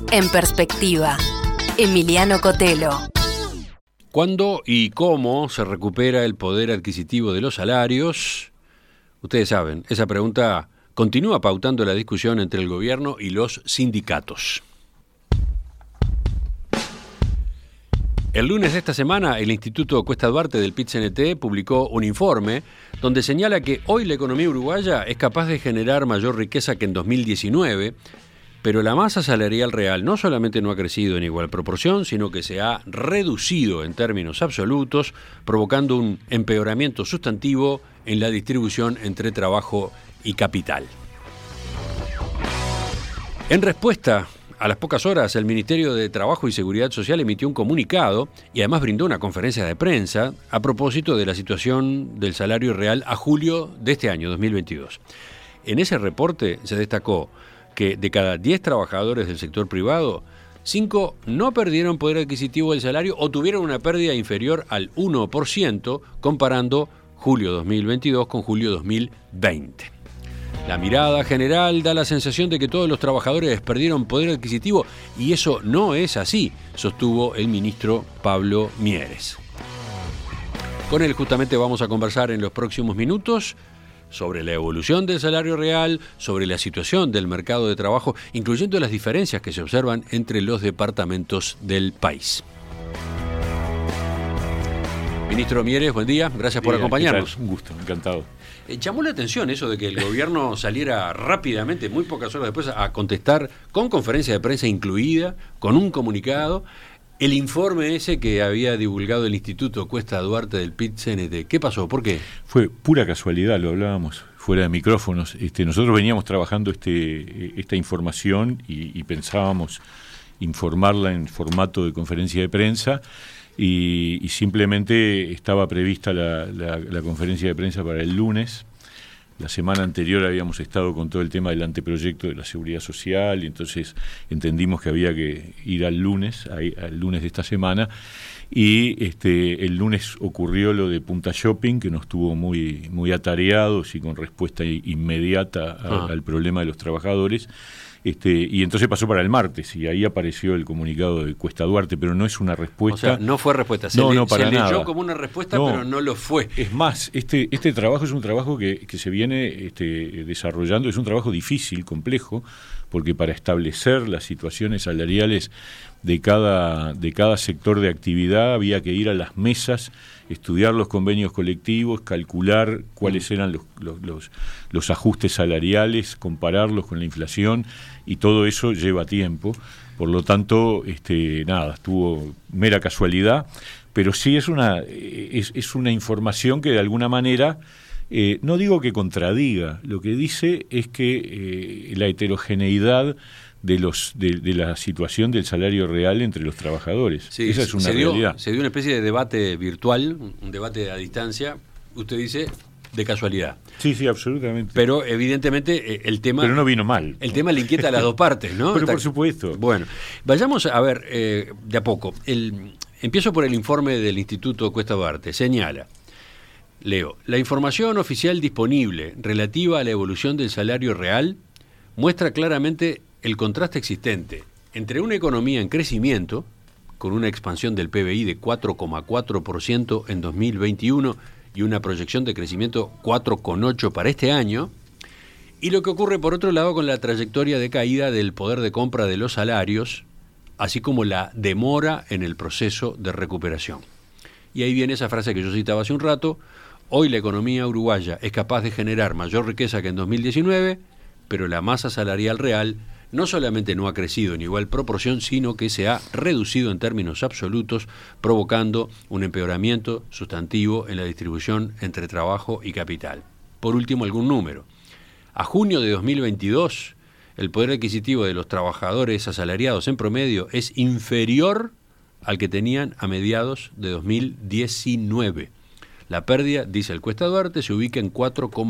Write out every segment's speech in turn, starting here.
En perspectiva, Emiliano Cotelo. ¿Cuándo y cómo se recupera el poder adquisitivo de los salarios? Ustedes saben, esa pregunta continúa pautando la discusión entre el gobierno y los sindicatos. El lunes de esta semana, el Instituto Cuesta Duarte del PIT-CNT publicó un informe donde señala que hoy la economía uruguaya es capaz de generar mayor riqueza que en 2019, pero la masa salarial real no solamente no ha crecido en igual proporción, sino que se ha reducido en términos absolutos, provocando un empeoramiento sustantivo en la distribución entre trabajo y capital. En respuesta, a las pocas horas, el Ministerio de Trabajo y Seguridad Social emitió un comunicado y además brindó una conferencia de prensa a propósito de la situación del salario real a julio de este año, 2022. En ese reporte se destacó que de cada 10 trabajadores del sector privado, 5 no perdieron poder adquisitivo del salario o tuvieron una pérdida inferior al 1%, comparando julio 2022 con julio 2020. La mirada general da la sensación de que todos los trabajadores perdieron poder adquisitivo y eso no es así, sostuvo el ministro Pablo Mieres. Con él justamente vamos a conversar en los próximos minutos sobre la evolución del salario real, sobre la situación del mercado de trabajo, incluyendo las diferencias que se observan entre los departamentos del país. Ministro Mieres, buen día, gracias por acompañarnos. Un gusto, encantado. Llamó la atención eso de que el gobierno saliera rápidamente, muy pocas horas después, a contestar con conferencia de prensa incluida, con un comunicado, el informe ese que había divulgado el Instituto Cuesta Duarte del PIT-CNT. ¿Qué pasó? ¿Por qué? Fue pura casualidad, lo hablábamos fuera de micrófonos. Nosotros veníamos trabajando esta información y pensábamos informarla en formato de conferencia de prensa y simplemente estaba prevista la conferencia de prensa para el lunes. La semana anterior habíamos estado con todo el tema del anteproyecto de la seguridad social y entonces entendimos que había que ir al lunes de esta semana y el lunes ocurrió lo de Punta Shopping que nos tuvo muy atareados y con respuesta inmediata al problema de los trabajadores. Y entonces pasó para el martes y ahí apareció el comunicado de Cuesta Duarte, pero no es una respuesta. O sea, no fue respuesta, se leyó como una respuesta, pero no lo fue. Es más, este trabajo es un trabajo que se viene desarrollando, es un trabajo difícil, complejo, porque para establecer las situaciones salariales de cada sector de actividad había que ir a las mesas, estudiar los convenios colectivos, calcular cuáles eran los ajustes salariales, compararlos con la inflación, y todo eso lleva tiempo. Por lo tanto, estuvo mera casualidad, pero sí es una información que de alguna manera, no digo que contradiga, lo que dice es que la heterogeneidad de la situación del salario real entre los trabajadores. Sí, esa es una realidad. Se dio una especie de debate virtual, un debate a distancia, usted dice, de casualidad. Sí, absolutamente. Pero evidentemente el tema... Pero no vino mal. El tema le inquieta a las dos partes, ¿no? Pero por supuesto. Bueno, vayamos a ver de a poco. Empiezo por el informe del Instituto Cuesta Duarte. Señala, leo, la información oficial disponible relativa a la evolución del salario real muestra claramente el contraste existente entre una economía en crecimiento, con una expansión del PBI de 4,4% en 2021 y una proyección de crecimiento 4,8% para este año, y lo que ocurre por otro lado con la trayectoria de caída del poder de compra de los salarios, así como la demora en el proceso de recuperación. Y ahí viene esa frase que yo citaba hace un rato: hoy la economía uruguaya es capaz de generar mayor riqueza que en 2019, pero la masa salarial real no solamente no ha crecido en igual proporción, sino que se ha reducido en términos absolutos, provocando un empeoramiento sustantivo en la distribución entre trabajo y capital. Por último, algún número. A junio de 2022, el poder adquisitivo de los trabajadores asalariados en promedio es inferior al que tenían a mediados de 2019. La pérdida, dice el Cuesta Duarte, se ubica en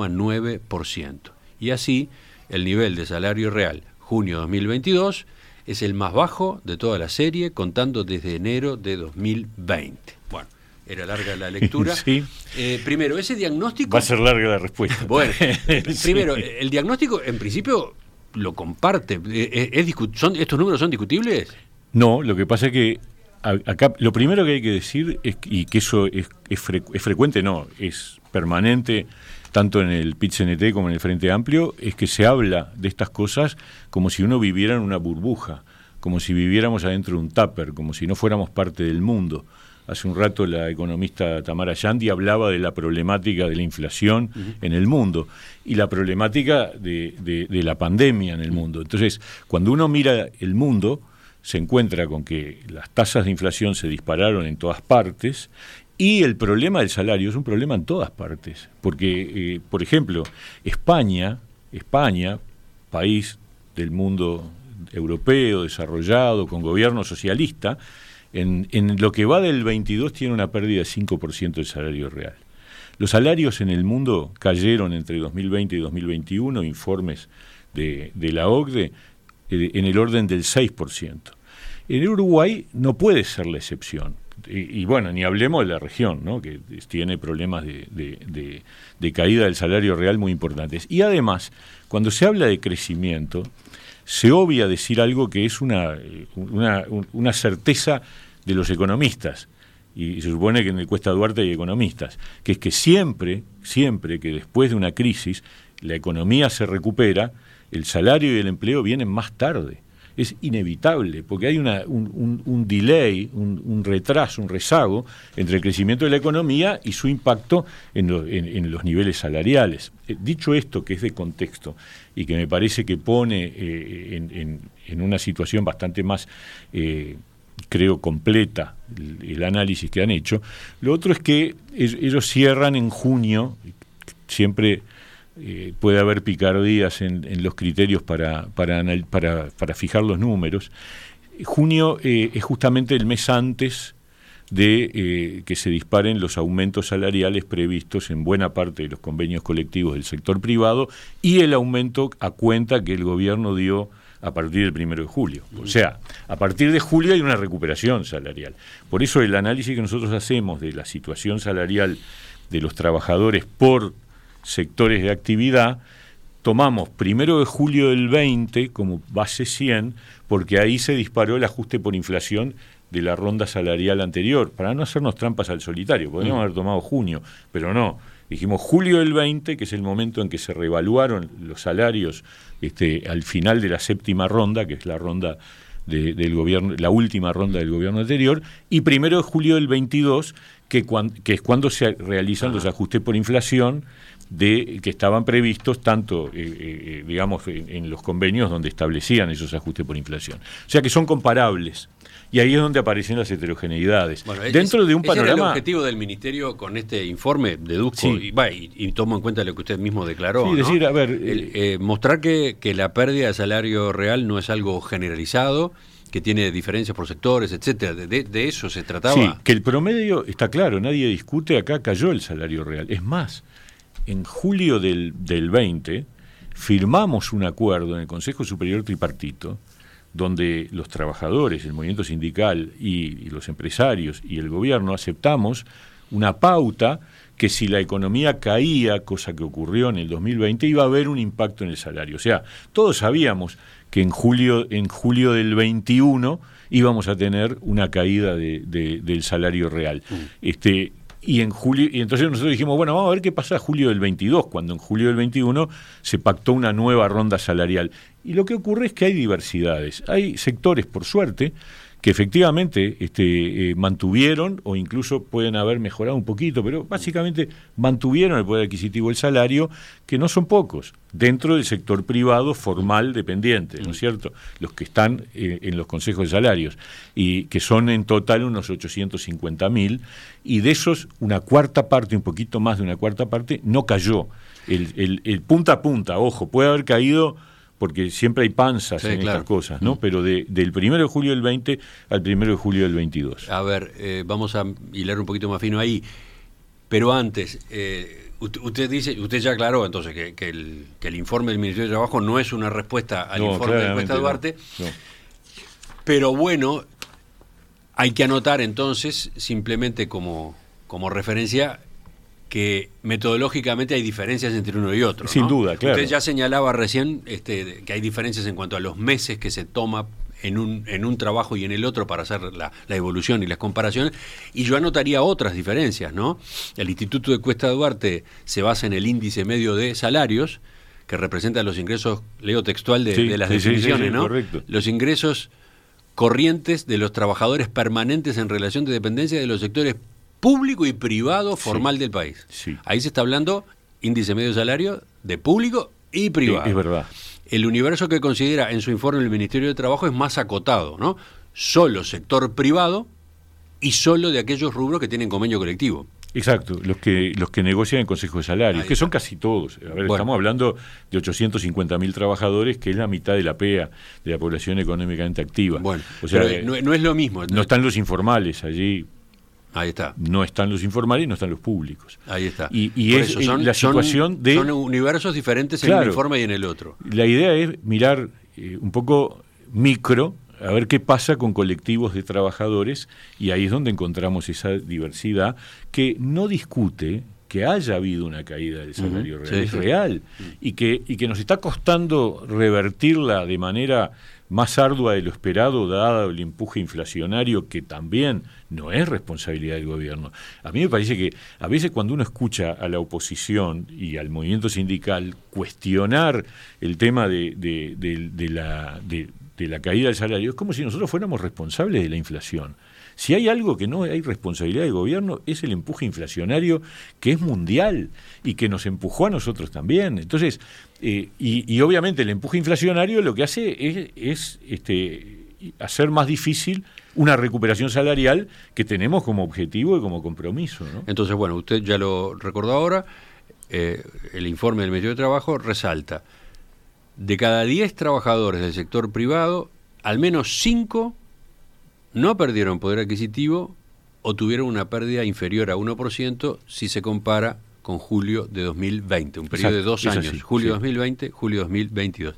4,9%. Y así, el nivel de salario real junio 2022 es el más bajo de toda la serie, contando desde enero de 2020. Bueno, era larga la lectura. Sí. Primero, ese diagnóstico... Va a ser larga la respuesta. Bueno, primero, el diagnóstico, en principio, lo comparte. ¿Estos números son discutibles? No, lo que pasa es que acá lo primero que hay que decir, y que eso es frecuente, no, es permanente, tanto en el PIT-CNT como en el Frente Amplio, es que se habla de estas cosas como si uno viviera en una burbuja, como si viviéramos adentro de un tupper, como si no fuéramos parte del mundo. Hace un rato la economista Tamara Yandi hablaba de la problemática de la inflación en el mundo y la problemática de la pandemia en el mundo. Entonces, cuando uno mira el mundo, se encuentra con que las tasas de inflación se dispararon en todas partes y el problema del salario es un problema en todas partes. Porque, por ejemplo, España, país del mundo europeo, desarrollado, con gobierno socialista, en lo que va del 22 tiene una pérdida de 5% del salario real. Los salarios en el mundo cayeron entre 2020 y 2021, informes de la OCDE, en el orden del 6%. En Uruguay no puede ser la excepción. Y bueno, ni hablemos de la región, ¿no?, que tiene problemas de caída del salario real muy importantes. Y además, cuando se habla de crecimiento, se obvia decir algo que es una certeza de los economistas, y se supone que en el Cuesta Duarte hay economistas, que es que siempre que después de una crisis la economía se recupera, el salario y el empleo vienen más tarde. Es inevitable, porque hay un delay, un retraso, un rezago entre el crecimiento de la economía y su impacto en los niveles salariales. Dicho esto, que es de contexto y que me parece que pone en una situación bastante más, creo, completa el análisis que han hecho, lo otro es que ellos cierran en junio, siempre... puede haber picardías en los criterios para fijar los números. Junio es justamente el mes antes de que se disparen los aumentos salariales previstos en buena parte de los convenios colectivos del sector privado y el aumento a cuenta que el gobierno dio a partir del 1 de julio. O sea, a partir de julio hay una recuperación salarial. Por eso el análisis que nosotros hacemos de la situación salarial de los trabajadores por sectores de actividad, tomamos 1 de julio del 20 como base 100, porque ahí se disparó el ajuste por inflación de la ronda salarial anterior, para no hacernos trampas al solitario. Podríamos haber tomado junio, pero no. Dijimos julio del 20, que es el momento en que se reevaluaron los salarios al final de la séptima ronda, que es la ronda del gobierno, la última ronda del gobierno anterior, y 1 de julio del 22, que es cuando se realizan los ajustes por inflación que estaban previstos tanto, digamos, en los convenios donde establecían esos ajustes por inflación. O sea que son comparables. Y ahí es donde aparecen las heterogeneidades. Bueno, dentro de un panorama... Ese era el objetivo del Ministerio con este informe, deduzco, sí. y tomo en cuenta lo que usted mismo declaró, sí, ¿no? Decir, a ver, mostrar que la pérdida de salario real no es algo generalizado, que tiene diferencias por sectores, etcétera. De eso se trataba. Sí, que el promedio, está claro, nadie discute, acá cayó el salario real. Es más, en julio del 20 firmamos un acuerdo en el Consejo Superior Tripartito donde los trabajadores, el movimiento sindical y los empresarios y el gobierno aceptamos una pauta que si la economía caía, cosa que ocurrió en el 2020, iba a haber un impacto en el salario. O sea, todos sabíamos que en julio del 21 íbamos a tener una caída del salario real. Y entonces nosotros dijimos, bueno, vamos a ver qué pasa en julio del 22, cuando en julio del 21 se pactó una nueva ronda salarial. Y lo que ocurre es que hay diversidades. Hay sectores, por suerte, que efectivamente mantuvieron o incluso pueden haber mejorado un poquito, pero básicamente mantuvieron el poder adquisitivo, el salario, que no son pocos, dentro del sector privado formal dependiente, ¿no es cierto? Los que están en los consejos de salarios, y que son en total unos 850.000, y de esos una cuarta parte, un poquito más de una cuarta parte, no cayó. El punta a punta, ojo, puede haber caído... porque siempre hay panzas en estas cosas, ¿no? Pero del 1 de julio del 20 al 1 de julio del 22. A ver, vamos a hilar un poquito más fino ahí. Pero antes, usted ya aclaró entonces que el informe del Ministerio de Trabajo no es una respuesta al informe de Cuesta Duarte. No. Pero bueno, hay que anotar entonces, simplemente como referencia, que metodológicamente hay diferencias entre uno y otro. Sin duda, claro. Usted ya señalaba recién que hay diferencias en cuanto a los meses que se toma en un trabajo y en el otro para hacer la evolución y las comparaciones, y yo anotaría otras diferencias, ¿no? El Instituto de Cuesta Duarte se basa en el índice medio de salarios, que representa los ingresos, leo textual de las definiciones, sí, ¿no? Correcto. Los ingresos corrientes de los trabajadores permanentes en relación de dependencia de los sectores público y privado formal del país. Sí. Ahí se está hablando índice medio de salario de público y privado. Es verdad. El universo que considera en su informe el Ministerio de Trabajo es más acotado, ¿no? Solo sector privado y solo de aquellos rubros que tienen convenio colectivo. Exacto, los que negocian en Consejo de Salarios, que son casi todos. A ver, Bueno. Estamos hablando de 850.000 trabajadores, que es la mitad de la PEA, de la población económicamente activa. Bueno, o sea, pero no es lo mismo. no están los informales allí, Ahí está. no están los informales y no están los públicos. Ahí está. Y Por es eso la situación de... Son universos diferentes en Claro. un informe y en el otro. La idea es mirar un poco micro, a ver qué pasa con colectivos de trabajadores, y ahí es donde encontramos esa diversidad que no discute que haya habido una caída del salario real, Sí, es sí. real, y que nos está costando revertirla de manera más ardua de lo esperado, dado el empuje inflacionario, que también no es responsabilidad del gobierno. A mí me parece que a veces cuando uno escucha a la oposición y al movimiento sindical cuestionar el tema de la caída del salario, es como si nosotros fuéramos responsables de la inflación. Si hay algo que no hay responsabilidad del gobierno, es el empuje inflacionario, que es mundial y que nos empujó a nosotros también. Entonces, y obviamente el empuje inflacionario lo que hace es hacer más difícil una recuperación salarial que tenemos como objetivo y como compromiso, ¿no? Entonces, bueno, usted ya lo recordó ahora, el informe del Ministerio de Trabajo resalta, de cada 10 trabajadores del sector privado, al menos 5 no perdieron poder adquisitivo o tuvieron una pérdida inferior a 1% si se compara con julio de 2020, un periodo de 2 años, así, julio sí. 2020, julio 2022.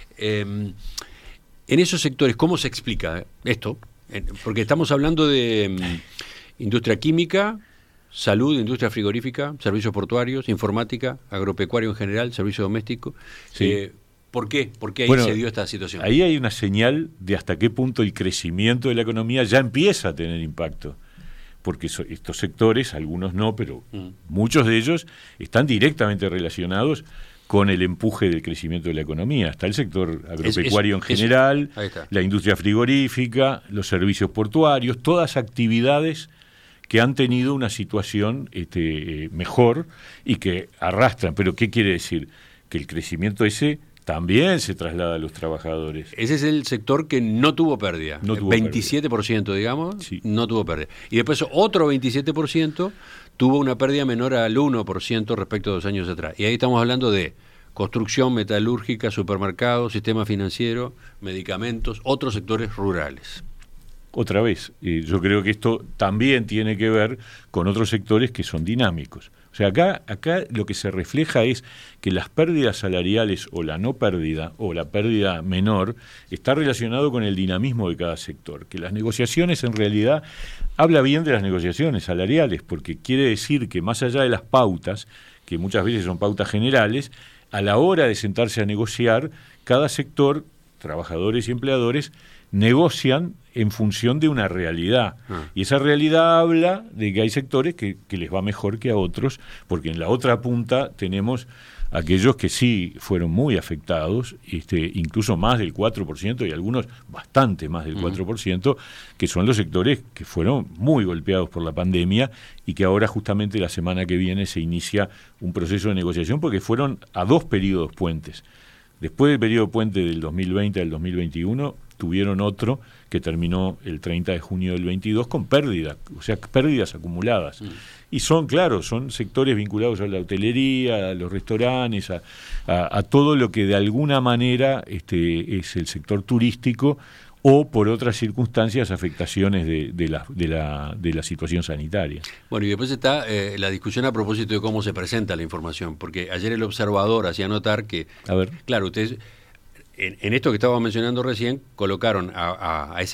En esos sectores, ¿cómo se explica esto? Porque estamos hablando de industria química, salud, industria frigorífica, servicios portuarios, informática, agropecuario en general, servicio doméstico. Sí. ¿Por qué? ¿Por qué ahí Bueno, se dio esta situación? Ahí hay una señal de hasta qué punto el crecimiento de la economía ya empieza a tener impacto. Porque estos sectores, algunos no, pero muchos de ellos están directamente relacionados con el empuje del crecimiento de la economía. Está el sector agropecuario en general, ahí está. la industria frigorífica, los servicios portuarios, todas actividades que han tenido una situación mejor y que arrastran. Pero ¿qué quiere decir? Que el crecimiento ese también se traslada a los trabajadores. Ese es el sector que no tuvo pérdida. No tuvo 27%, digamos, Sí. no tuvo pérdida. Y después otro 27% tuvo una pérdida menor al 1% respecto a 2 años atrás. Y ahí estamos hablando de construcción metalúrgica, supermercados, sistema financiero, medicamentos, otros sectores rurales. Otra vez, yo creo que esto también tiene que ver con otros sectores que son dinámicos. O sea, acá lo que se refleja es que las pérdidas salariales o la no pérdida o la pérdida menor está relacionado con el dinamismo de cada sector, que las negociaciones en realidad habla bien de las negociaciones salariales, porque quiere decir que más allá de las pautas, que muchas veces son pautas generales, a la hora de sentarse a negociar, cada sector, trabajadores y empleadores, negocian en función de una realidad. Y esa realidad habla de que hay sectores que les va mejor que a otros, porque en la otra punta tenemos aquellos que sí fueron muy afectados, incluso más del 4% y algunos bastante más del 4%, que son los sectores que fueron muy golpeados por la pandemia y que ahora justamente la semana que viene se inicia un proceso de negociación porque fueron a 2 periodos puentes. Después del periodo puente del 2020 al 2021, tuvieron otro que terminó el 30 de junio del 22 con pérdida, o sea, pérdidas acumuladas. Y son sectores vinculados a la hotelería, a los restaurantes, a todo lo que de alguna manera es el sector turístico o por otras circunstancias, afectaciones de la situación sanitaria. Bueno, y después está la discusión a propósito de cómo se presenta la información, porque ayer el Observador hacía notar que, A ver. claro, ustedes, en esto que estábamos mencionando recién, colocaron a ese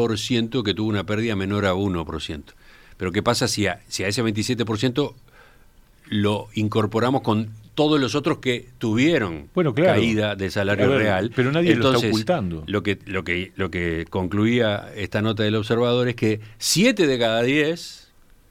27% que tuvo una pérdida menor a 1%. Pero ¿qué pasa si a ese 27% lo incorporamos con todos los otros que tuvieron caída de salario real. Pero nadie Entonces, lo está ocultando. Lo que concluía esta nota del Observador es que 7 de cada 10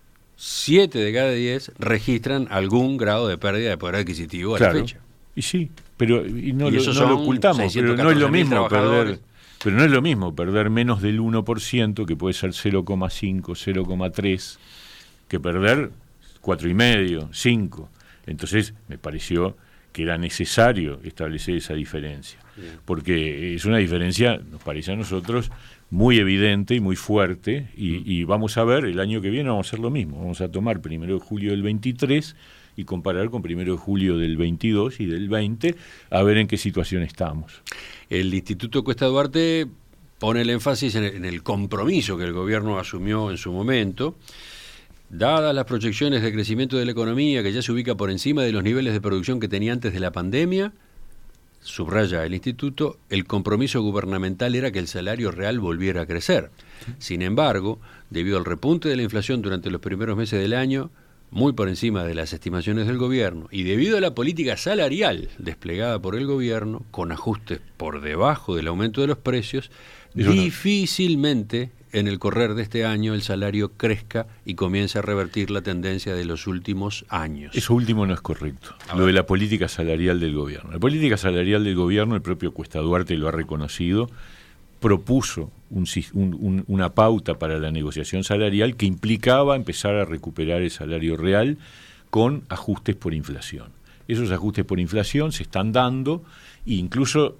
registran algún grado de pérdida de poder adquisitivo a la fecha. Y sí, pero no lo ocultamos, pero no es lo mismo perder. Pero no es lo mismo perder menos del 1%, que puede ser 0,5, 0,3, que perder 4,5, 5. Entonces me pareció que era necesario establecer esa diferencia, porque es una diferencia, nos parece a nosotros, muy evidente y muy fuerte, y vamos a ver, el año que viene vamos a hacer lo mismo, vamos a tomar 1 de julio del 23 y comparar con 1 de julio del 22 y del 20, a ver en qué situación estamos. El Instituto Cuesta Duarte pone el énfasis en el compromiso que el gobierno asumió en su momento. Dadas las proyecciones de crecimiento de la economía, que ya se ubica por encima de los niveles de producción que tenía antes de la pandemia, subraya el Instituto, el compromiso gubernamental era que el salario real volviera a crecer. Sin embargo, debido al repunte de la inflación durante los primeros meses del año, muy por encima de las estimaciones del gobierno, y debido a la política salarial desplegada por el gobierno, con ajustes por debajo del aumento de los precios, difícilmente en el correr de este año el salario crezca y comience a revertir la tendencia de los últimos años. Eso último no es correcto, lo de la política salarial del gobierno. La política salarial del gobierno, el propio Cuesta Duarte lo ha reconocido, propuso una pauta para la negociación salarial que implicaba empezar a recuperar el salario real con ajustes por inflación. Esos ajustes por inflación se están dando e incluso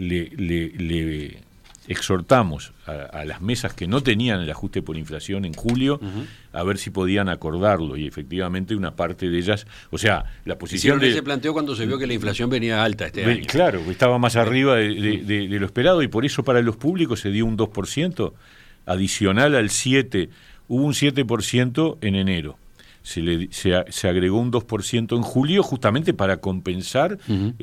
le exhortamos a las mesas que no tenían el ajuste por inflación en julio a ver si podían acordarlo, y efectivamente una parte de ellas, o sea, la posición se planteó cuando se vio que la inflación venía alta este año. Claro, estaba más arriba de lo esperado, y por eso para los públicos se dio un 2% adicional al 7%, hubo un 7% en enero. Se agregó un 2% en julio justamente para compensar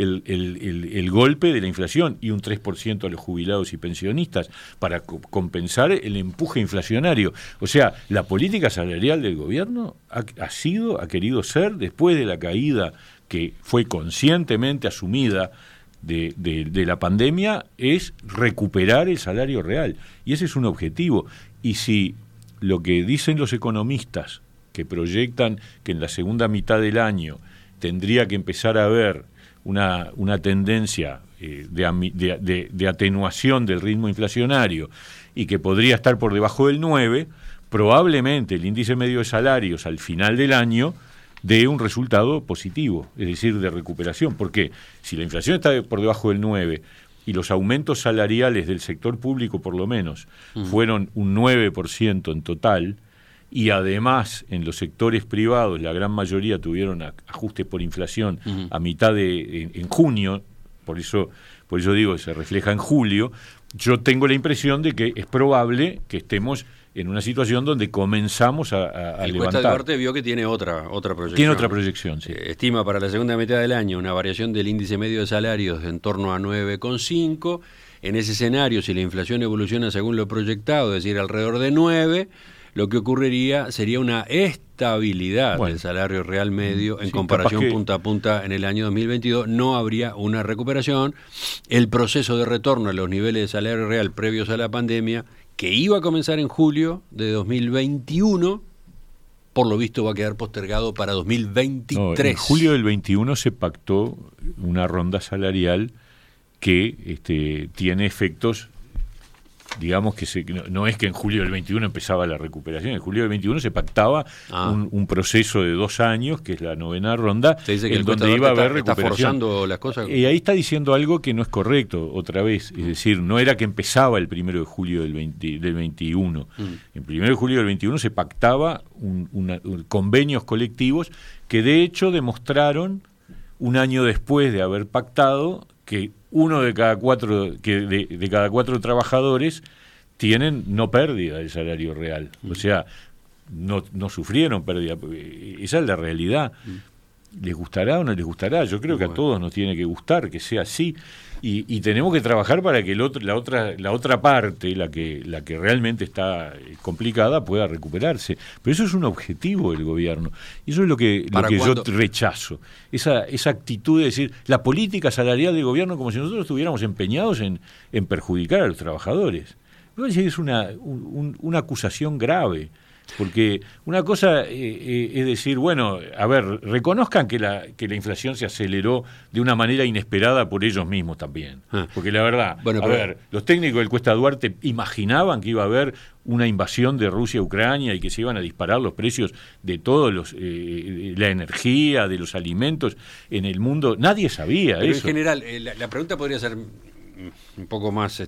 el golpe de la inflación, y un 3% a los jubilados y pensionistas para compensar el empuje inflacionario. O sea, la política salarial del gobierno ha querido ser, después de la caída que fue conscientemente asumida de la pandemia, es recuperar el salario real. Y ese es un objetivo. Y si lo que dicen los economistas, que proyectan que en la segunda mitad del año tendría que empezar a haber una tendencia de atenuación del ritmo inflacionario y que podría estar por debajo del 9, probablemente el índice medio de salarios al final del año dé un resultado positivo, es decir, de recuperación. Porque si la inflación está por debajo del 9 y los aumentos salariales del sector público por lo menos fueron un 9% en total, y además en los sectores privados la gran mayoría tuvieron ajustes por inflación a mitad en junio, por eso digo, se refleja en julio, yo tengo la impresión de que es probable que estemos en una situación donde comenzamos a levantar. El Cuesta Duarte vio que tiene otra proyección. Tiene otra proyección, sí. Estima para la segunda mitad del año una variación del índice medio de salarios de en torno a 9,5. En ese escenario, si la inflación evoluciona según lo proyectado, es decir, alrededor de 9, lo que ocurriría sería una estabilidad del salario real medio en comparación punta a punta en el año 2022. No habría una recuperación. El proceso de retorno a los niveles de salario real previos a la pandemia, que iba a comenzar en julio de 2021, por lo visto va a quedar postergado para 2023. No, en julio del 21 se pactó una ronda salarial que tiene efectos, digamos que no es que en julio del 21 empezaba la recuperación, en julio del 21 se pactaba un proceso de 2 años, que es la 9ª ronda, se dice que en donde iba a haber está recuperación. Forzando las cosas. Y ahí está diciendo algo que no es correcto, otra vez, es decir, no era que empezaba el 1 de julio del 21. El 1 de julio del 21 se pactaba convenios colectivos que de hecho demostraron, un año después de haber pactado, que uno de cada 4 de cada 4 trabajadores tienen no pérdida del salario real, o sea, no sufrieron pérdida. Esa es la realidad. ¿Les gustará o no les gustará? Yo creo que a todos nos tiene que gustar que sea así. y tenemos que trabajar para que la otra parte, la que realmente está complicada, pueda recuperarse. Pero eso es un objetivo del gobierno. Y eso es lo que yo rechazo. Esa actitud de decir, la política salarial del gobierno como si nosotros estuviéramos empeñados en perjudicar a los trabajadores. Me parece que es una acusación grave. Porque una cosa es decir, bueno, a ver, reconozcan que la inflación se aceleró de una manera inesperada por ellos mismos también. Porque la verdad, los técnicos del Cuesta Duarte imaginaban que iba a haber una invasión de Rusia a Ucrania y que se iban a disparar los precios de todos la energía, de los alimentos en el mundo. Nadie sabía pero eso. En general, la pregunta podría ser un poco más,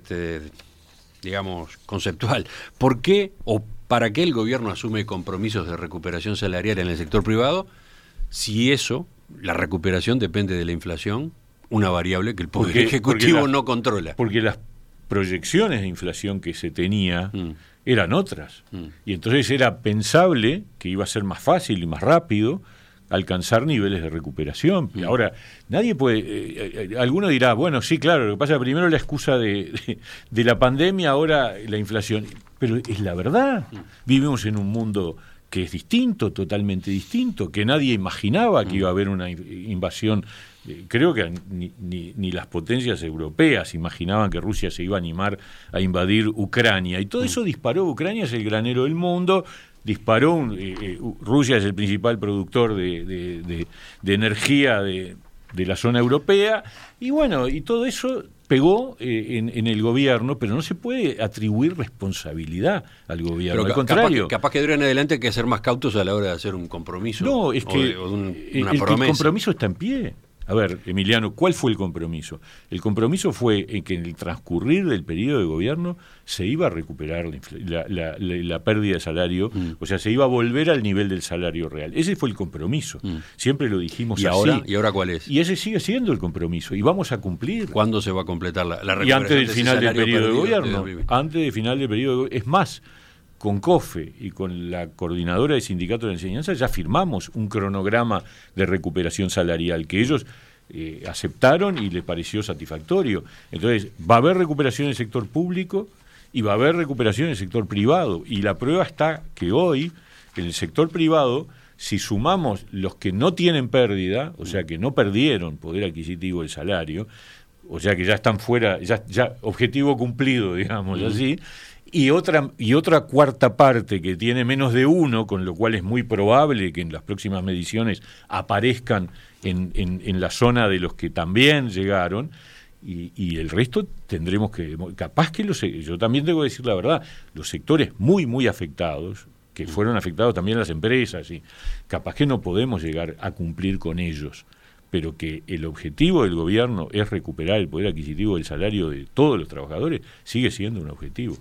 digamos, conceptual. ¿Por qué o para qué el gobierno asume compromisos de recuperación salarial en el sector privado si la recuperación depende de la inflación, una variable que el Poder Ejecutivo no controla? Porque las proyecciones de inflación que se tenía eran otras. Y entonces era pensable que iba a ser más fácil y más rápido alcanzar niveles de recuperación. Ahora, nadie puede... alguno dirá, bueno, sí, claro, lo que pasa es que primero la excusa de la pandemia, ahora la inflación. Pero es la verdad. Vivimos en un mundo que es distinto, totalmente distinto, que nadie imaginaba que iba a haber una invasión. Creo que ni las potencias europeas imaginaban que Rusia se iba a animar a invadir Ucrania. Y todo eso disparó. Ucrania es el granero del mundo. Disparó, Rusia es el principal productor de energía de la zona europea, y bueno, y todo eso pegó en el gobierno, pero no se puede atribuir responsabilidad al gobierno, pero al contrario. Capaz que de ahora en adelante hay que ser más cautos a la hora de hacer un compromiso. No, es que una promesa. El compromiso está en pie. A ver, Emiliano, ¿cuál fue el compromiso? El compromiso fue en que en el transcurrir del periodo de gobierno se iba a recuperar la pérdida de salario, o sea, se iba a volver al nivel del salario real. Ese fue el compromiso. Siempre lo dijimos así. ¿Y ahora cuál es? Y ese sigue siendo el compromiso, y vamos a cumplir. ¿Cuándo se va a completar la recuperación? Y antes del final del periodo de gobierno. Antes del final del periodo de gobierno. Es más, con COFE y con la coordinadora de sindicatos de enseñanza ya firmamos un cronograma de recuperación salarial que ellos aceptaron y les pareció satisfactorio. Entonces, va a haber recuperación en el sector público y va a haber recuperación en el sector privado. Y la prueba está que hoy, en el sector privado, si sumamos los que no tienen pérdida, o sea, que no perdieron poder adquisitivo del salario, o sea, que ya están fuera, ya objetivo cumplido, digamos así, y otra cuarta parte que tiene menos de 1, con lo cual es muy probable que en las próximas mediciones aparezcan en la zona de los que también llegaron, y el resto tendremos que... Capaz que yo también debo decir la verdad, los sectores muy, muy afectados, que fueron afectados también las empresas, y capaz que no podemos llegar a cumplir con ellos, pero que el objetivo del gobierno es recuperar el poder adquisitivo del salario de todos los trabajadores, sigue siendo un objetivo.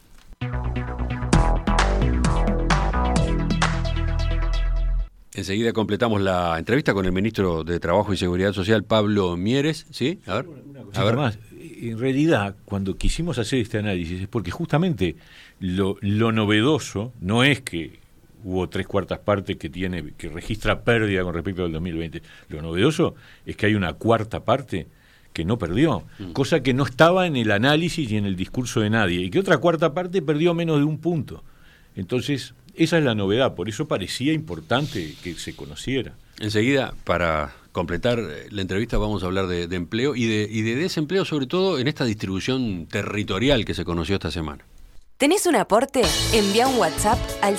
Enseguida completamos la entrevista con el ministro de Trabajo y Seguridad Social, Pablo Mieres. ¿Sí? A ver. A ver. Más, en realidad, cuando quisimos hacer este análisis, es porque justamente lo novedoso no es que hubo 3/4 partes que registra pérdida con respecto al 2020. Lo novedoso es que hay una cuarta parte que no perdió, cosa que no estaba en el análisis y en el discurso de nadie, y que otra cuarta parte perdió menos de 1 punto. Entonces, esa es la novedad, por eso parecía importante que se conociera. Enseguida, para completar la entrevista, vamos a hablar de empleo y de desempleo, sobre todo en esta distribución territorial que se conoció esta semana. ¿Tenés un aporte? Envía un WhatsApp al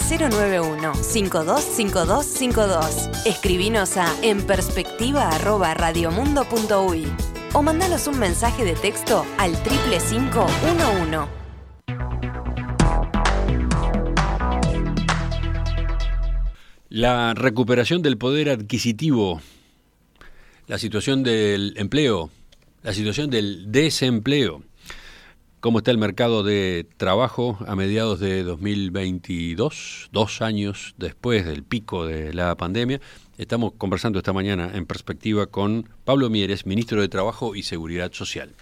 091-525252. Escribinos a enperspectiva@radiomundo.uy o mandanos un mensaje de texto al 55511. La recuperación del poder adquisitivo, la situación del empleo, la situación del desempleo. ¿Cómo está el mercado de trabajo a mediados de 2022, 2 años después del pico de la pandemia? Estamos conversando esta mañana en Perspectiva con Pablo Mieres, ministro de Trabajo y Seguridad Social.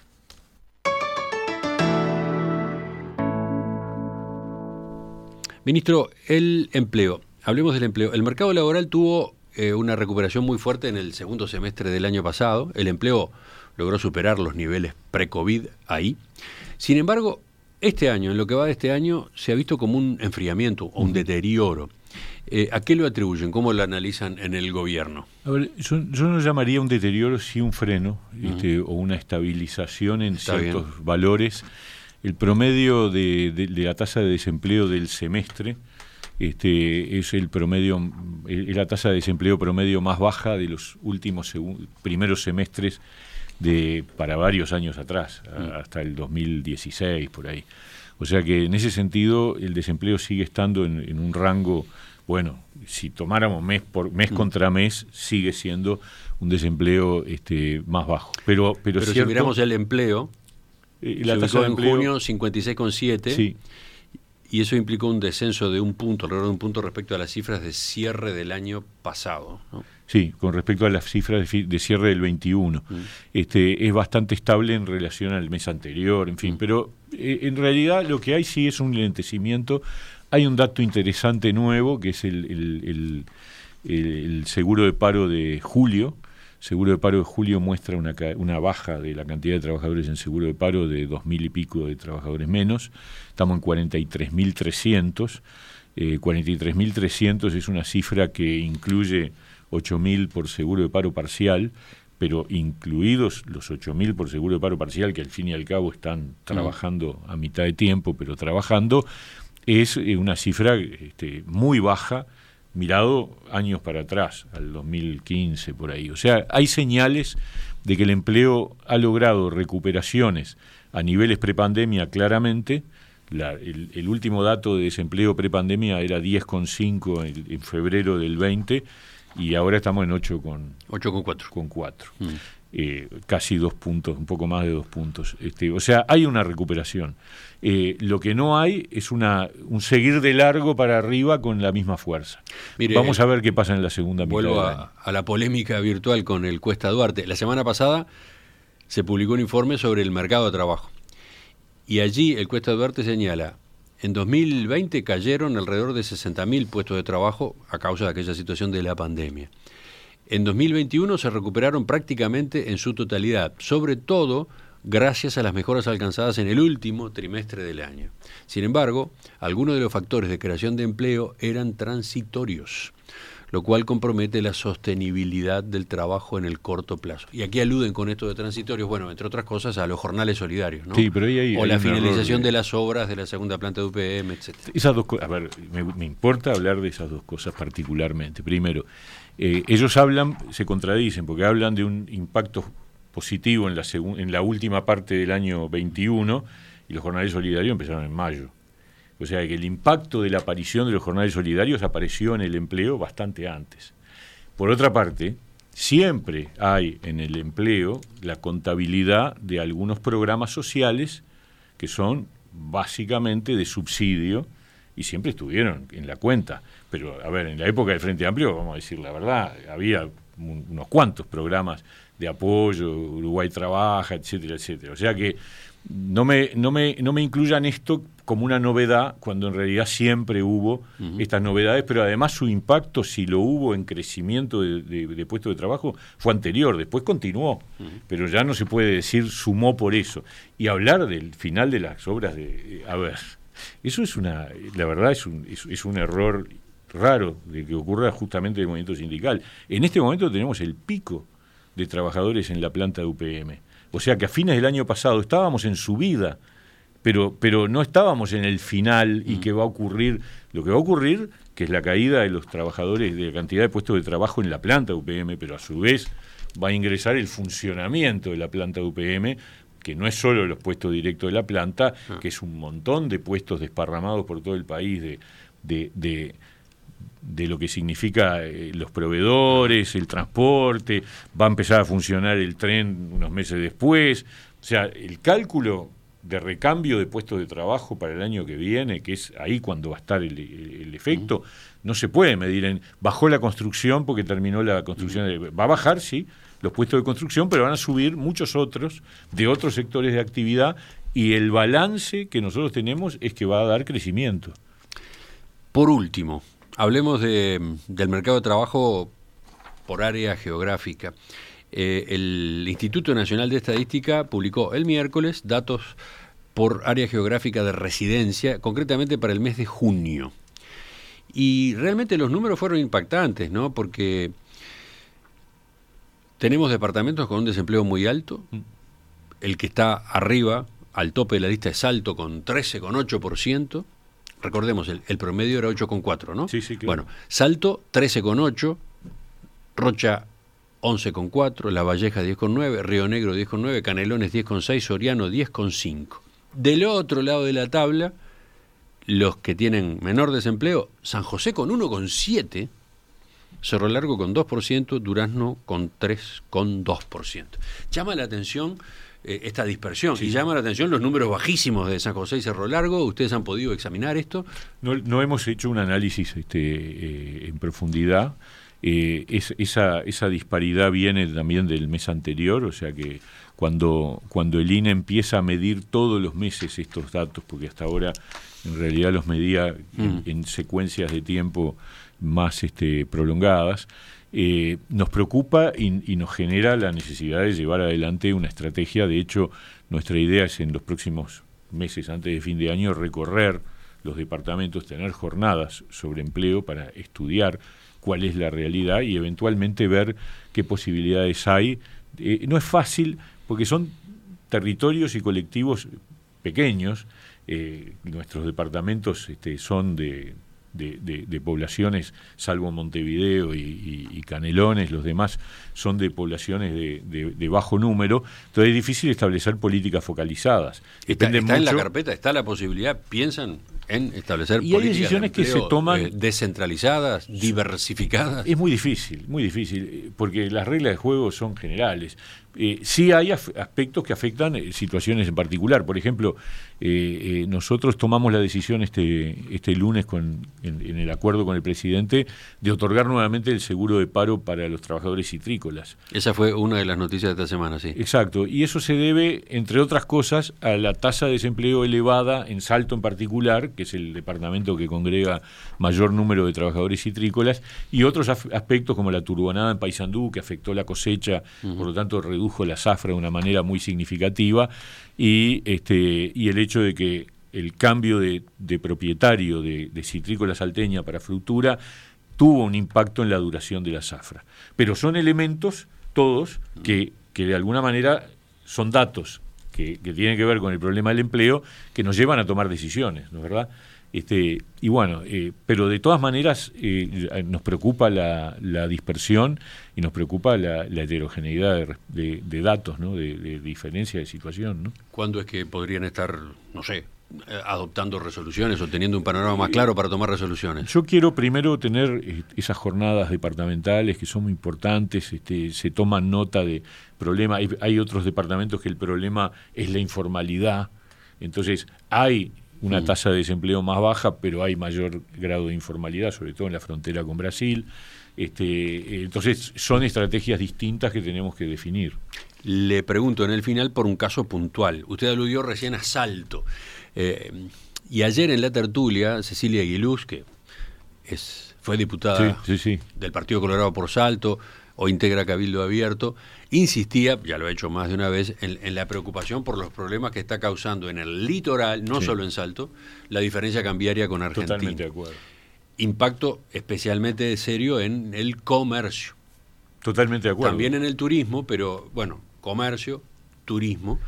Ministro, el empleo. Hablemos del empleo. El mercado laboral tuvo una recuperación muy fuerte en el segundo semestre del año pasado. El empleo logró superar los niveles pre-COVID ahí. Sin embargo, este año, en lo que va de este año, se ha visto como un enfriamiento o un deterioro. ¿A qué lo atribuyen? ¿Cómo lo analizan en el gobierno? A ver, yo no llamaría un deterioro, sí un freno, o una estabilización en ciertos valores. El promedio de la tasa de desempleo del semestre es la tasa de desempleo promedio más baja de los últimos primeros semestres para varios años atrás, hasta el 2016, por ahí. O sea que en ese sentido el desempleo sigue estando en un rango, bueno, si tomáramos mes contra mes, sigue siendo un desempleo más bajo. Pero si miramos el empleo, la tasa de empleo, en junio 56,7, sí, y eso implicó un descenso de alrededor de un punto respecto a las cifras de cierre del año pasado, ¿no? Sí, con respecto a las cifras de cierre del 21. Es bastante estable en relación al mes anterior, en fin, pero en realidad lo que hay sí es un lentecimiento. Hay un dato interesante nuevo, que es el seguro de paro de julio. El seguro de paro de julio muestra una baja de la cantidad de trabajadores en seguro de paro de 2.000 y pico de trabajadores menos. Estamos en 43.300. 43.300 es una cifra que incluye 8.000 por seguro de paro parcial, pero incluidos los 8.000 por seguro de paro parcial, que al fin y al cabo están trabajando a mitad de tiempo, pero trabajando, es una cifra muy baja, mirado años para atrás, al 2015, por ahí. O sea, hay señales de que el empleo ha logrado recuperaciones a niveles prepandemia claramente. El último dato de desempleo prepandemia era 10,5 en febrero del 20, y ahora estamos en 8,4. Casi 2 puntos, un poco más de 2 puntos. O sea, hay una recuperación. Lo que no hay es un seguir de largo para arriba con la misma fuerza. Mire, vamos a ver qué pasa en la segunda mitad del año. Vuelvo a la polémica virtual con el Cuesta Duarte. La semana pasada se publicó un informe sobre el mercado de trabajo. Y allí el Cuesta Duarte señala: en 2020 cayeron alrededor de 60.000 puestos de trabajo a causa de aquella situación de la pandemia. En 2021 se recuperaron prácticamente en su totalidad, sobre todo gracias a las mejoras alcanzadas en el último trimestre del año. Sin embargo, algunos de los factores de creación de empleo eran transitorios, lo cual compromete la sostenibilidad del trabajo en el corto plazo. Y aquí aluden con esto de transitorios, bueno, entre otras cosas, a los jornales solidarios, ¿no? Sí, pero hay la finalización de las obras de la segunda planta de UPM, etcétera. Esas dos cosas, a ver, me importa hablar de esas dos cosas particularmente. Primero, ellos se contradicen, porque hablan de un impacto positivo en la última parte del año 21, y los jornales solidarios empezaron en mayo. O sea que el impacto de la aparición de los jornales solidarios apareció en el empleo bastante antes. Por otra parte, siempre hay en el empleo la contabilidad de algunos programas sociales que son básicamente de subsidio y siempre estuvieron en la cuenta. Pero, a ver, en la época del Frente Amplio, vamos a decir la verdad, había unos cuantos programas de apoyo, Uruguay Trabaja, etcétera, etcétera. O sea que no me incluyan esto como una novedad, cuando en realidad siempre hubo estas novedades, pero además su impacto, si lo hubo en crecimiento de puestos de trabajo, fue anterior, después continuó, pero ya no se puede decir sumó por eso. Y hablar del final de las obras a ver, eso la verdad es un error raro de que ocurra justamente en el movimiento sindical. En este momento tenemos el pico de trabajadores en la planta de UPM. O sea que a fines del año pasado estábamos en subida, pero no estábamos en el final y que va a ocurrir lo que va a ocurrir, que es la caída de los trabajadores, de la cantidad de puestos de trabajo en la planta de UPM, pero a su vez va a ingresar el funcionamiento de la planta de UPM, que no es solo los puestos directos de la planta, que es un montón de puestos desparramados por todo el país de lo que significa los proveedores, el transporte, va a empezar a funcionar el tren unos meses después. O sea, el cálculo de recambio de puestos de trabajo para el año que viene, que es ahí cuando va a estar el efecto, no se puede medir bajó la construcción porque terminó la construcción. Va a bajar, sí, los puestos de construcción, pero van a subir muchos otros de otros sectores de actividad, y el balance que nosotros tenemos es que va a dar crecimiento. Por último, hablemos del mercado de trabajo por área geográfica. El Instituto Nacional de Estadística publicó el miércoles datos por área geográfica de residencia, concretamente para el mes de junio. Y realmente los números fueron impactantes, ¿no? Porque tenemos departamentos con un desempleo muy alto. El que está arriba, al tope de la lista, es Salto, con 13,8%. Recordemos, el promedio era 8,4, ¿no? Sí, claro. Bueno, Salto, 13,8%, Rocha, 11,4%, La Valleja, 10,9%, Río Negro, 10,9%, Canelones, 10,6%, Soriano, 10,5%. Del otro lado de la tabla, los que tienen menor desempleo, San José con 1,7%, Cerro Largo con 2%, Durazno con 3,2%. Llama la atención esta dispersión, y llama la atención los números bajísimos de San José y Cerro Largo. ¿Ustedes han podido examinar esto? No hemos hecho un análisis en profundidad. Esa disparidad viene también del mes anterior, o sea que cuando el INE empieza a medir todos los meses estos datos, porque hasta ahora en realidad los medía en secuencias de tiempo más prolongadas, nos preocupa y nos genera la necesidad de llevar adelante una estrategia. De hecho, nuestra idea es en los próximos meses, antes de fin de año, recorrer los departamentos, tener jornadas sobre empleo para estudiar cuál es la realidad y eventualmente ver qué posibilidades hay. No es fácil porque son territorios y colectivos pequeños. Nuestros departamentos son de poblaciones, salvo Montevideo y Canelones, los demás son de poblaciones de bajo número, entonces es difícil establecer políticas focalizadas. Está en la carpeta, está la posibilidad, piensan en establecer y políticas hay decisiones de empleo, que se toman descentralizadas, diversificadas. Es muy difícil, porque las reglas de juego son generales. Sí hay aspectos que afectan situaciones en particular. Por ejemplo, nosotros tomamos la decisión este lunes en el acuerdo con el presidente de otorgar nuevamente el seguro de paro para los trabajadores citrícolas. Esa fue una de las noticias de esta semana, sí. Exacto, y eso se debe, entre otras cosas, a la tasa de desempleo elevada en Salto en particular, que es el departamento que congrega mayor número de trabajadores citrícolas, y otros aspectos como la turbonada en Paysandú, que afectó la cosecha, por lo tanto redujo la zafra de una manera muy significativa, y el hecho de que el cambio de propietario de Citrícola Salteña para Fructura tuvo un impacto en la duración de la zafra. Pero son elementos todos que de alguna manera son datos que tienen que ver con el problema del empleo, que nos llevan a tomar decisiones, ¿no es verdad? Y bueno, pero de todas maneras nos preocupa la dispersión y nos preocupa la heterogeneidad de datos, ¿no? de diferencia de situación, ¿no? ¿Cuándo es que podrían estar, no sé, adoptando resoluciones o teniendo un panorama más claro para tomar resoluciones? Yo quiero primero tener esas jornadas departamentales que son muy importantes, se toman nota de problemas. Hay otros departamentos que el problema es la informalidad, entonces hay una tasa de desempleo más baja, pero hay mayor grado de informalidad, sobre todo en la frontera con Brasil. Entonces son estrategias distintas que tenemos que definir. Le pregunto en el final por un caso puntual. Usted aludió recién a Salto. Y ayer en la tertulia, Cecilia Aguiluz, que fue diputada del Partido Colorado por Salto, o integra Cabildo Abierto, insistía, ya lo ha hecho más de una vez, en la preocupación por los problemas que está causando en el litoral, no solo en Salto, la diferencia cambiaria con Argentina. Totalmente de acuerdo. Impacto especialmente serio en el comercio. Totalmente de acuerdo. También en el turismo, pero bueno, comercio, turismo.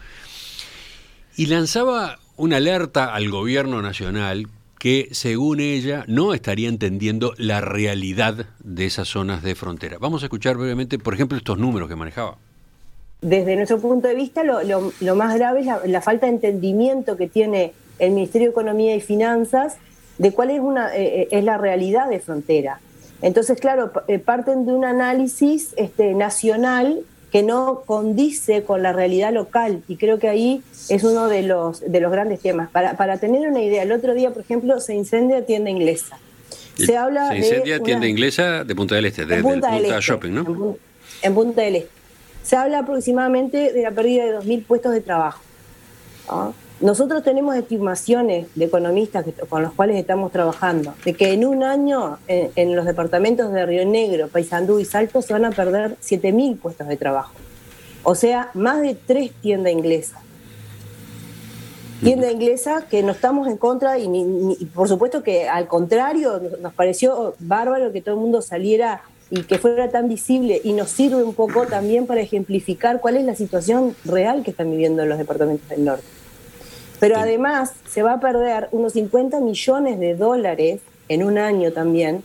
Y lanzaba una alerta al gobierno nacional que, según ella, no estaría entendiendo la realidad de esas zonas de frontera. Vamos a escuchar brevemente, por ejemplo, estos números que manejaba. Desde nuestro punto de vista, lo más grave es la falta de entendimiento que tiene el Ministerio de Economía y Finanzas de cuál es la realidad de frontera. Entonces, claro, parten de un análisis nacional que no condice con la realidad local, y creo que ahí es uno de los grandes temas. Para tener una idea, el otro día, por ejemplo, se incendia tienda inglesa. Se incendia tienda inglesa de Punta del Este, del Punta Shopping, ¿no? En Punta del Este. Se habla aproximadamente de la pérdida de 2.000 puestos de trabajo, ¿no? Nosotros tenemos estimaciones de economistas con los cuales estamos trabajando, de que en un año en los departamentos de Río Negro, Paysandú y Salto se van a perder 7.000 puestos de trabajo. O sea, más de 3 tiendas inglesas. Tienda inglesa que no estamos en contra y por supuesto que al contrario nos pareció bárbaro que todo el mundo saliera y que fuera tan visible, y nos sirve un poco también para ejemplificar cuál es la situación real que están viviendo los departamentos del norte. Pero además se va a perder unos 50 millones de dólares en un año también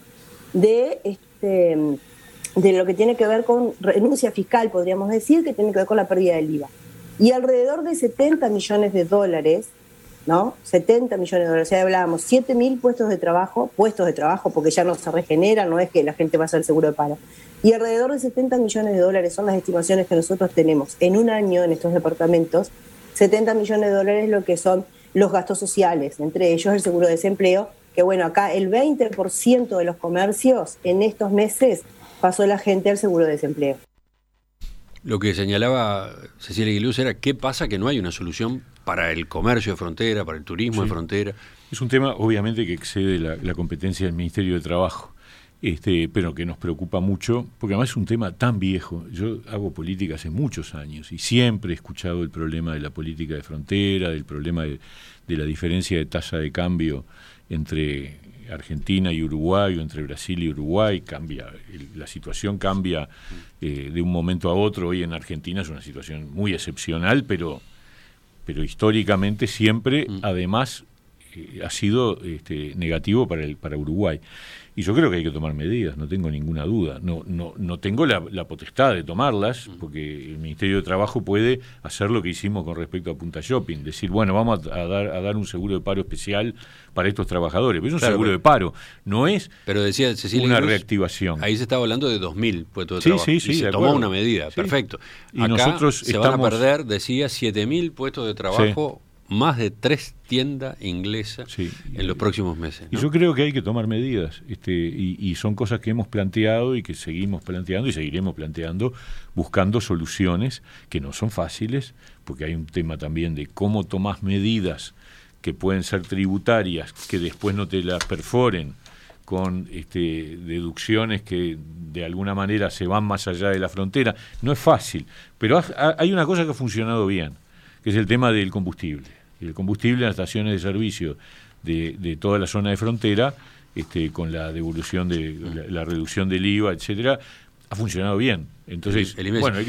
de lo que tiene que ver con renuncia fiscal, podríamos decir, que tiene que ver con la pérdida del IVA. Y alrededor de 70 millones de dólares, ¿no? 70 millones de dólares, o sea, hablábamos 7.000 puestos de trabajo, porque ya no se regeneran, no es que la gente va a hacer seguro de paro. Y alrededor de 70 millones de dólares son las estimaciones que nosotros tenemos en un año en estos departamentos. 70 millones de dólares lo que son los gastos sociales, entre ellos el seguro de desempleo, que bueno, acá el 20% de los comercios en estos meses pasó la gente al seguro de desempleo. Lo que señalaba Cecilia Aguiluz era qué pasa que no hay una solución para el comercio de frontera, para el turismo de frontera. Es un tema obviamente que excede la competencia del Ministerio de Trabajo, pero que nos preocupa mucho, porque además es un tema tan viejo. Yo hago política hace muchos años y siempre he escuchado el problema de la política de frontera, del problema de la diferencia de tasa de cambio entre Argentina y Uruguay o entre Brasil y Uruguay. La situación cambia de un momento a otro. Hoy en Argentina es una situación muy excepcional, pero históricamente siempre además ha sido negativo para Uruguay. Y yo creo que hay que tomar medidas, no tengo ninguna duda. No tengo la potestad de tomarlas, porque el Ministerio de Trabajo puede hacer lo que hicimos con respecto a Punta Shopping, decir, bueno, vamos a dar un seguro de paro especial para estos trabajadores. Pero es un seguro de paro, no es decía Cecilia una reactivación. Ahí se estaba hablando de 2.000 puestos de trabajo. Sí, y se tomó una medida, perfecto. Y acá nosotros se van a perder, decía, 7.000 puestos de trabajo, más de 3 tiendas inglesas en los próximos meses, ¿no? Y yo creo que hay que tomar medidas, y son cosas que hemos planteado y que seguimos planteando y seguiremos planteando, buscando soluciones que no son fáciles, porque hay un tema también de cómo tomás medidas que pueden ser tributarias, que después no te las perforen con deducciones que de alguna manera se van más allá de la frontera. No es fácil, pero hay una cosa que ha funcionado bien, que es el tema del combustible. El combustible en las estaciones de servicio de toda la zona de frontera, con la devolución de la reducción del IVA, etcétera, ha funcionado bien. Entonces, el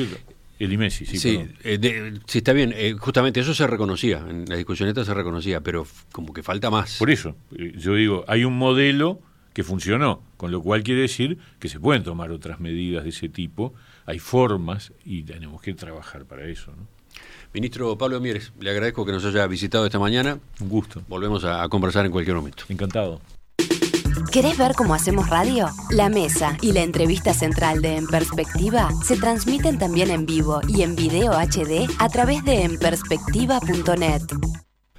IMESI, sí. Sí, sí, está bien. Justamente eso se reconocía, en la discusión esta se reconocía, pero como que falta más. Por eso, yo digo, hay un modelo que funcionó, con lo cual quiere decir que se pueden tomar otras medidas de ese tipo, hay formas y tenemos que trabajar para eso, ¿no? Ministro Pablo Mieres, le agradezco que nos haya visitado esta mañana. Un gusto. Volvemos a conversar en cualquier momento. Encantado. ¿Querés ver cómo hacemos radio? La mesa y la entrevista central de En Perspectiva se transmiten también en vivo y en video HD a través de enperspectiva.net.